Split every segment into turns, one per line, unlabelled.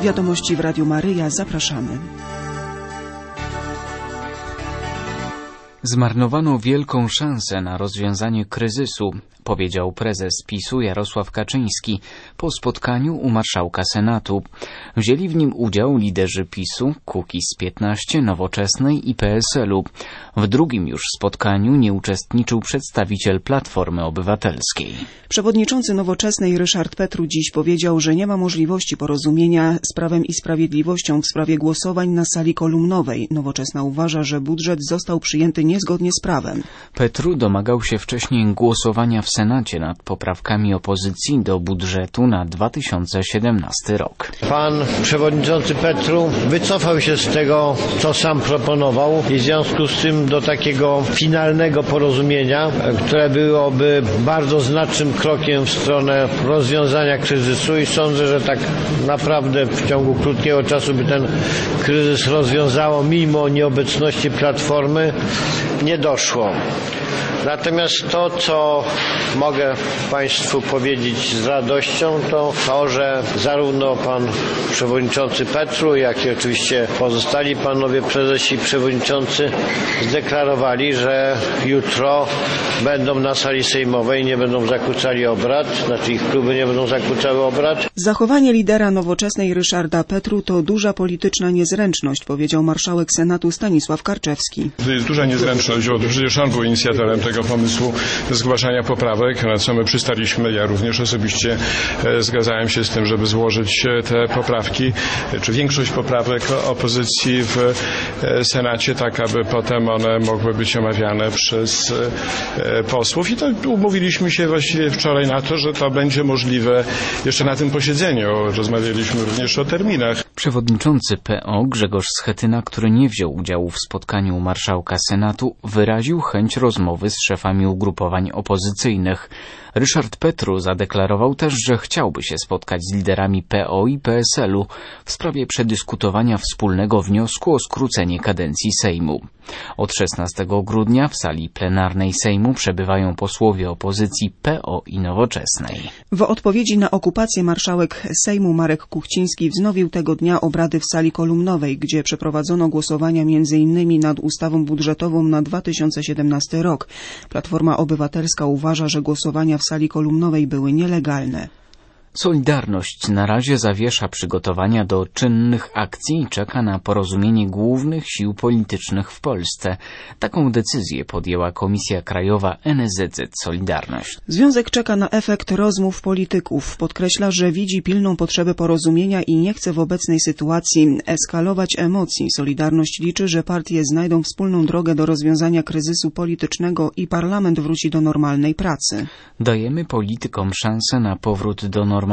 Wiadomości w Radiu Maryja. Zapraszamy.
Zmarnowano wielką szansę na rozwiązanie kryzysu, powiedział prezes PiS-u Jarosław Kaczyński po spotkaniu u marszałka Senatu. Wzięli w nim udział liderzy PiS-u, Kukiz15, Nowoczesnej i PSL-u. W drugim już spotkaniu nie uczestniczył przedstawiciel Platformy Obywatelskiej.
Przewodniczący Nowoczesnej Ryszard Petru dziś powiedział, że nie ma możliwości porozumienia z Prawem i Sprawiedliwością w sprawie głosowań na sali kolumnowej. Nowoczesna uważa, że budżet został przyjęty niezgodnie z prawem.
Petru domagał się wcześniej głosowania w Senacie nad poprawkami opozycji do budżetu na 2017 rok.
Pan przewodniczący Petru wycofał się z tego, co sam proponował i w związku z tym do takiego finalnego porozumienia, które byłoby bardzo znacznym krokiem w stronę rozwiązania kryzysu i sądzę, że tak naprawdę w ciągu krótkiego czasu by ten kryzys rozwiązało mimo nieobecności Platformy, nie doszło. Natomiast to, co mogę Państwu powiedzieć z radością, to, że zarówno pan przewodniczący Petru, jak i oczywiście pozostali panowie prezesi i przewodniczący zdeklarowali, że jutro będą na sali sejmowej, nie będą zakłócali obrad, znaczy ich kluby nie będą zakłócały obrad.
Zachowanie lidera Nowoczesnej Ryszarda Petru to duża polityczna niezręczność, powiedział marszałek Senatu Stanisław Karczewski.
To jest duża niezręczność, bo przecież on był inicjatorem tego pomysłu zgłaszania poprawek, na co my przystaliśmy. Ja również osobiście zgadzałem się z tym, żeby złożyć te poprawki, czy większość poprawek opozycji w Senacie, tak aby potem one mogły być omawiane przez posłów. I to umówiliśmy się właściwie wczoraj na to, że to będzie możliwe jeszcze na tym posiedzeniu. Rozmawialiśmy również o terminach.
Przewodniczący PO Grzegorz Schetyna, który nie wziął udziału w spotkaniu marszałka Senatu, wyraził chęć rozmowy z szefami ugrupowań opozycyjnych. Ryszard Petru zadeklarował też, że chciałby się spotkać z liderami PO i PSL-u w sprawie przedyskutowania wspólnego wniosku o skrócenie kadencji Sejmu. Od 16 grudnia w sali plenarnej Sejmu przebywają posłowie opozycji PO i Nowoczesnej.
W odpowiedzi na okupację marszałek Sejmu Marek Kuchciński wznowił tego dnia obrady w sali kolumnowej, gdzie przeprowadzono głosowania m.in. nad ustawą budżetową na 2017 rok. Platforma Obywatelska uważa, że głosowania w sali kolumnowej były nielegalne.
Solidarność na razie zawiesza przygotowania do czynnych akcji i czeka na porozumienie głównych sił politycznych w Polsce. Taką decyzję podjęła Komisja Krajowa NSZZ Solidarność.
Związek czeka na efekt rozmów polityków. Podkreśla, że widzi pilną potrzebę porozumienia i nie chce w obecnej sytuacji eskalować emocji. Solidarność liczy, że partie znajdą wspólną drogę do rozwiązania kryzysu politycznego i parlament wróci do normalnej pracy.
Dajemy politykom szansę na powrót do normalności,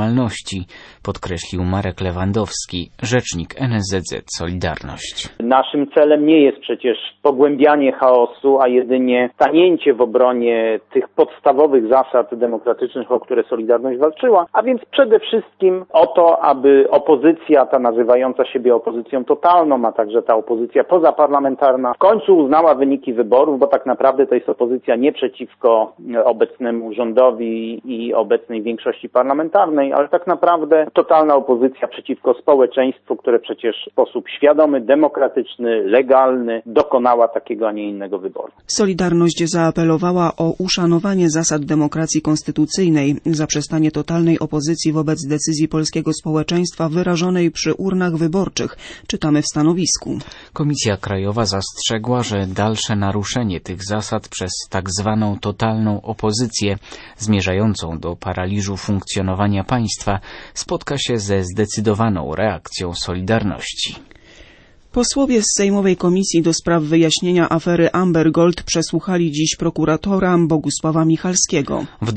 podkreślił Marek Lewandowski, rzecznik NSZZ Solidarność.
Naszym celem nie jest przecież pogłębianie chaosu, a jedynie stanięcie w obronie tych podstawowych zasad demokratycznych, o które Solidarność walczyła, a więc przede wszystkim o to, aby opozycja, ta nazywająca siebie opozycją totalną, a także ta opozycja pozaparlamentarna w końcu uznała wyniki wyborów, bo tak naprawdę to jest opozycja nie przeciwko obecnemu rządowi i obecnej większości parlamentarnej, ale tak naprawdę totalna opozycja przeciwko społeczeństwu, które przecież w sposób świadomy, demokratyczny, legalny dokonała takiego, a nie innego wyboru.
Solidarność zaapelowała o uszanowanie zasad demokracji konstytucyjnej, zaprzestanie totalnej opozycji wobec decyzji polskiego społeczeństwa wyrażonej przy urnach wyborczych, czytamy w stanowisku.
Komisja Krajowa zastrzegła, że dalsze naruszenie tych zasad przez tak zwaną totalną opozycję zmierzającą do paraliżu funkcjonowania państwa spotka się ze zdecydowaną reakcją Solidarności.
Posłowie z Sejmowej Komisji do spraw wyjaśnienia afery Amber Gold przesłuchali dziś prokuratora Bogusława Michalskiego.
W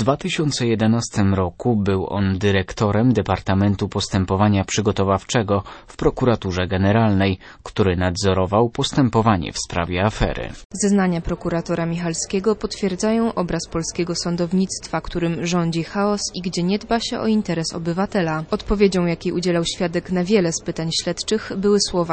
2011 roku był on dyrektorem Departamentu Postępowania Przygotowawczego w Prokuraturze Generalnej, który nadzorował postępowanie w sprawie afery.
Zeznania prokuratora Michalskiego potwierdzają obraz polskiego sądownictwa, którym rządzi chaos i gdzie nie dba się o interes obywatela. Odpowiedzią, jakiej udzielał świadek na wiele z pytań śledczych, były słowa: nie wiem,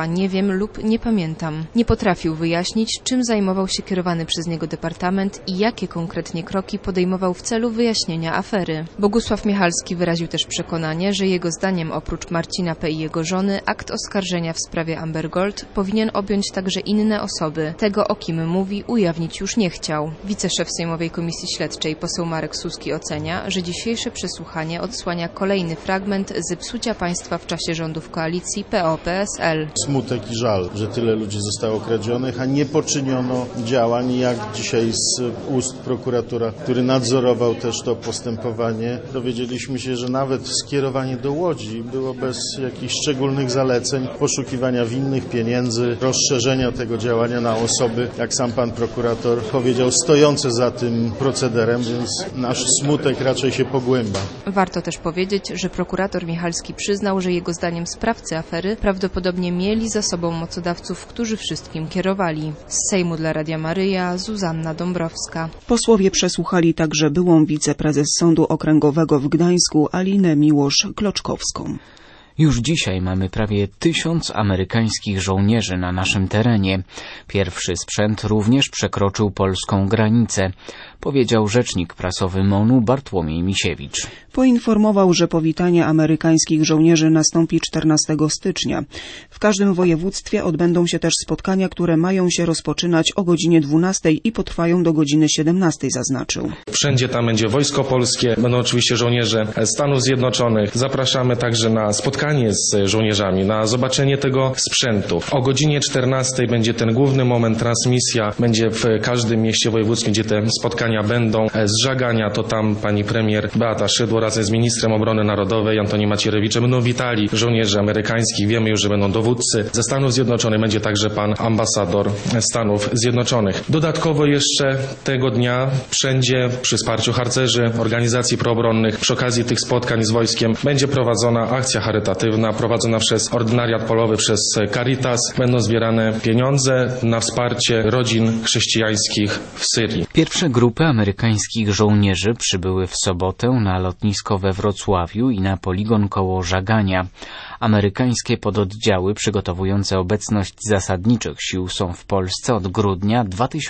wiem lub nie pamiętam. Nie potrafił wyjaśnić, czym zajmował się kierowany przez niego departament i jakie konkretnie kroki podejmował w celu wyjaśnienia afery. Bogusław Michalski wyraził też przekonanie, że jego zdaniem oprócz Marcina P. i jego żony akt oskarżenia w sprawie Amber Gold powinien objąć także inne osoby. Tego, o kim mówi, ujawnić już nie chciał. Wiceszef Sejmowej Komisji Śledczej poseł Marek Suski ocenia, że dzisiejsze przesłuchanie odsłania kolejny fragment zepsucia państwa w czasie rządów koalicji PO-PSL.
Smutek i żal, że tyle ludzi zostało kradzionych, a nie poczyniono działań, jak dzisiaj z ust prokuratora, który nadzorował też to postępowanie, dowiedzieliśmy się, że nawet skierowanie do Łodzi było bez jakichś szczególnych zaleceń, poszukiwania winnych, pieniędzy, rozszerzenia tego działania na osoby, jak sam pan prokurator powiedział, stojące za tym procederem, więc nasz smutek raczej się pogłębia.
Warto też powiedzieć, że prokurator Michalski przyznał, że jego zdaniem sprawcy afery prawdopodobnie mieli za sobą mocodawców, którzy wszystkim kierowali. Z Sejmu dla Radia Maryja, Zuzanna Dąbrowska.
Posłowie przesłuchali także byłą wiceprezes Sądu Okręgowego w Gdańsku Alinę Miłosz-Kloczkowską.
Już dzisiaj mamy prawie 1000 amerykańskich żołnierzy na naszym terenie. Pierwszy sprzęt również przekroczył polską granicę, powiedział rzecznik prasowy MON-u Bartłomiej Misiewicz.
Poinformował, że powitanie amerykańskich żołnierzy nastąpi 14 stycznia. W każdym województwie odbędą się też spotkania, które mają się rozpoczynać o godzinie 12 i potrwają do godziny 17, zaznaczył.
Wszędzie tam będzie Wojsko Polskie, będą oczywiście żołnierze Stanów Zjednoczonych. Zapraszamy także na spotkanie z żołnierzami, na zobaczenie tego sprzętu. O godzinie 14 będzie ten główny moment, transmisja będzie w każdym mieście wojewódzkim, gdzie te spotkania będą. Z Żagania to tam pani premier Beata Szydło razem z ministrem obrony narodowej Antoni Macierewiczem będą witali żołnierzy amerykańskich. Wiemy już, że będą dowódcy. Ze Stanów Zjednoczonych będzie także pan ambasador Stanów Zjednoczonych. Dodatkowo jeszcze tego dnia wszędzie przy wsparciu harcerzy, organizacji proobronnych, przy okazji tych spotkań z wojskiem będzie prowadzona akcja charytatywna, prowadzona przez Ordynariat Polowy, przez Caritas. Będą zbierane pieniądze na wsparcie rodzin chrześcijańskich w Syrii.
Pierwsze grupy amerykańskich żołnierzy przybyły w sobotę na lotnisko we Wrocławiu i na poligon koło Żagania. Amerykańskie pododdziały przygotowujące obecność zasadniczych sił są w Polsce od grudnia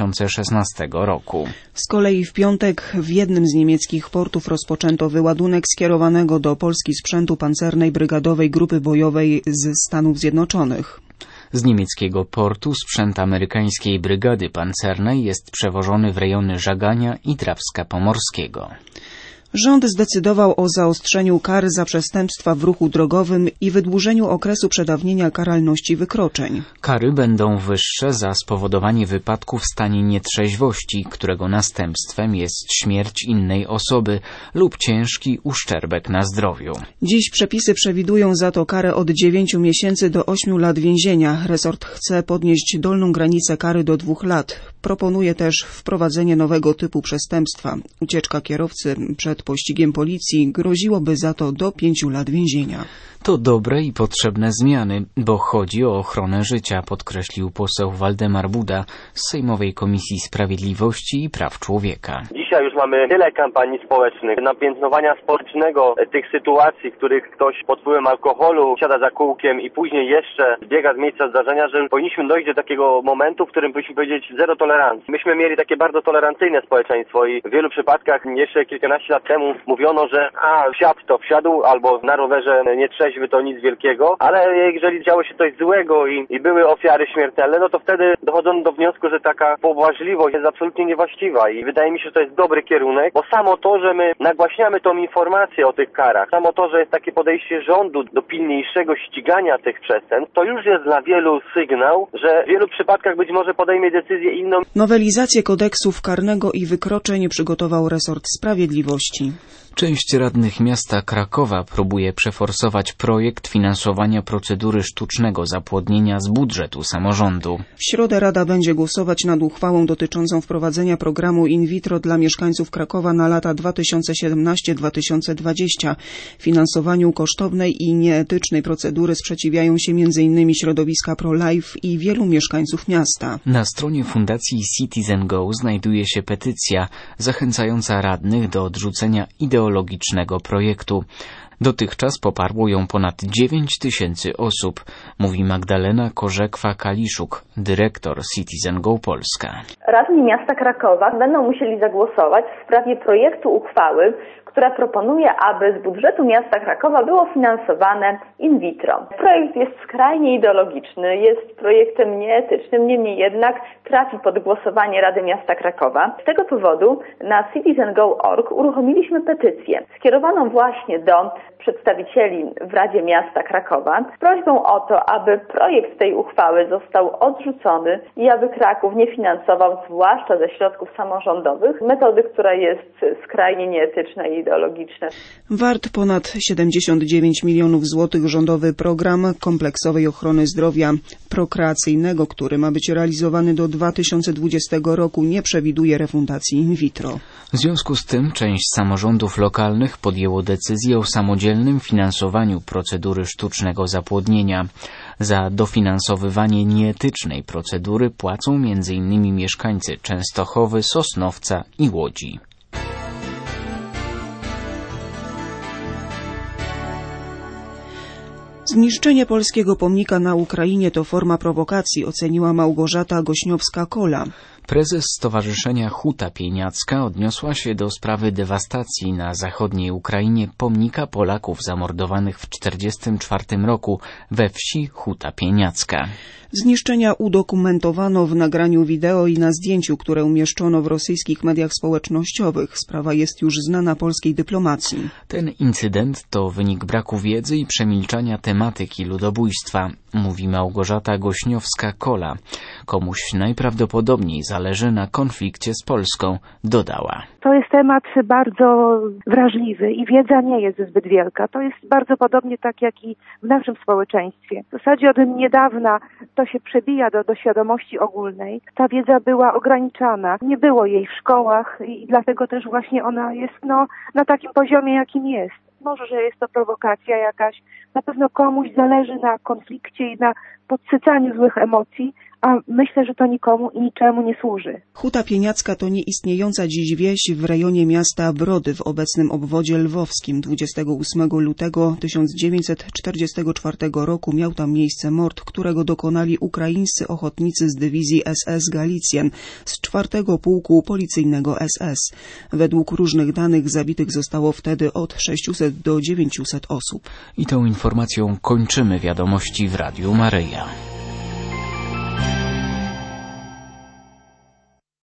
2016 roku.
Z kolei w piątek w jednym z niemieckich portów rozpoczęto wyładunek skierowanego do Polski sprzętu pancernej brygadowej grupy bojowej z Stanów Zjednoczonych.
Z niemieckiego portu sprzęt amerykańskiej brygady pancernej jest przewożony w rejony Żagania i Drawska Pomorskiego.
Rząd zdecydował o zaostrzeniu kar za przestępstwa w ruchu drogowym i wydłużeniu okresu przedawnienia karalności wykroczeń.
Kary będą wyższe za spowodowanie wypadku w stanie nietrzeźwości, którego następstwem jest śmierć innej osoby lub ciężki uszczerbek na zdrowiu.
Dziś przepisy przewidują za to karę od 9 miesięcy do 8 lat więzienia. Resort chce podnieść dolną granicę kary do 2 lat. Proponuje też wprowadzenie nowego typu przestępstwa. Ucieczka kierowcy przed pościgiem policji groziłoby za to do 5 lat więzienia.
To dobre i potrzebne zmiany, bo chodzi o ochronę życia, podkreślił poseł Waldemar Buda z Sejmowej Komisji Sprawiedliwości i Praw Człowieka.
Dzisiaj już mamy tyle kampanii społecznych, napiętnowania społecznego, tych sytuacji, w których ktoś pod wpływem alkoholu siada za kółkiem i później jeszcze zbiega z miejsca zdarzenia, że powinniśmy dojść do takiego momentu, w którym powinniśmy powiedzieć zero tolerancji. Myśmy mieli takie bardzo tolerancyjne społeczeństwo i w wielu przypadkach jeszcze kilkanaście lat temu mówiono, że wsiadł albo na rowerze nietrzeźwy to nic wielkiego, ale jeżeli działo się coś złego i były ofiary śmiertelne, no to wtedy dochodzono do wniosku, że taka pobłażliwość jest absolutnie niewłaściwa i wydaje mi się, że to jest dobry kierunek, bo samo to, że my nagłaśniamy tą informację o tych karach, samo to, że jest takie podejście rządu do pilniejszego ścigania tych przestępstw, to już jest dla wielu sygnał, że w wielu przypadkach być może podejmie decyzję inną.
Nowelizację kodeksów karnego i wykroczeń przygotował resort sprawiedliwości.
Część radnych miasta Krakowa próbuje przeforsować projekt finansowania procedury sztucznego zapłodnienia z budżetu samorządu.
W środę Rada będzie głosować nad uchwałą dotyczącą wprowadzenia programu in vitro dla mieszkańców Krakowa na lata 2017-2020. Finansowaniu kosztownej i nieetycznej procedury sprzeciwiają się m.in. środowiska pro-life i wielu mieszkańców miasta.
Na stronie Fundacji Citizen Go znajduje się petycja zachęcająca radnych do odrzucenia ideologicznego projektu. Dotychczas poparło ją ponad 9 000 osób, mówi Magdalena Korzekwa-Kaliszuk, dyrektor Citizen Go Polska.
Radni miasta Krakowa będą musieli zagłosować w sprawie projektu uchwały, która proponuje, aby z budżetu miasta Krakowa było finansowane in vitro. Projekt jest skrajnie ideologiczny, jest projektem nieetycznym, niemniej jednak trafi pod głosowanie Rady Miasta Krakowa. Z tego powodu na citizengo.org uruchomiliśmy petycję skierowaną właśnie do przedstawicieli w Radzie Miasta Krakowa z prośbą o to, aby projekt tej uchwały został odrzucony i aby Kraków nie finansował, zwłaszcza ze środków samorządowych, metody, która jest skrajnie nieetyczna i ideologiczna.
Wart ponad 79 milionów złotych rządowy program kompleksowej ochrony zdrowia prokreacyjnego, który ma być realizowany do 2020 roku, nie przewiduje refundacji in vitro.
W związku z tym część samorządów lokalnych podjęło decyzję o samodzielnym finansowaniu procedury sztucznego zapłodnienia. Za dofinansowywanie nieetycznej procedury płacą m.in. mieszkańcy Częstochowy, Sosnowca i Łodzi.
Zniszczenie polskiego pomnika na Ukrainie to forma prowokacji, oceniła Małgorzata Gośniowska-Kola.
Prezes Stowarzyszenia Huta Pieniacka odniosła się do sprawy dewastacji na zachodniej Ukrainie pomnika Polaków zamordowanych w 1944 roku we wsi Huta Pieniacka.
Zniszczenia udokumentowano w nagraniu wideo i na zdjęciu, które umieszczono w rosyjskich mediach społecznościowych. Sprawa jest już znana polskiej dyplomacji.
Ten incydent to wynik braku wiedzy i przemilczania tematyki ludobójstwa, mówi Małgorzata Gośniowska-Kola. Komuś najprawdopodobniej zależy na konflikcie z Polską, dodała.
To jest temat bardzo wrażliwy i wiedza nie jest zbyt wielka. To jest bardzo podobnie tak jak i w naszym społeczeństwie. W zasadzie od niedawna to się przebija do świadomości ogólnej. Ta wiedza była ograniczana, nie było jej w szkołach i dlatego też właśnie ona jest na takim poziomie, jakim jest. Może, że jest to prowokacja jakaś, na pewno komuś zależy na konflikcie i na podsycaniu złych emocji, a myślę, że to nikomu i niczemu nie służy.
Huta Pieniacka to nieistniejąca dziś wieś w rejonie miasta Brody w obecnym obwodzie lwowskim. 28 lutego 1944 roku miał tam miejsce mord, którego dokonali ukraińscy ochotnicy z dywizji SS Galicjan z 4. Pułku Policyjnego SS. Według różnych danych zabitych zostało wtedy od 600 do 900 osób.
I tą informacją kończymy wiadomości w Radiu Maryja.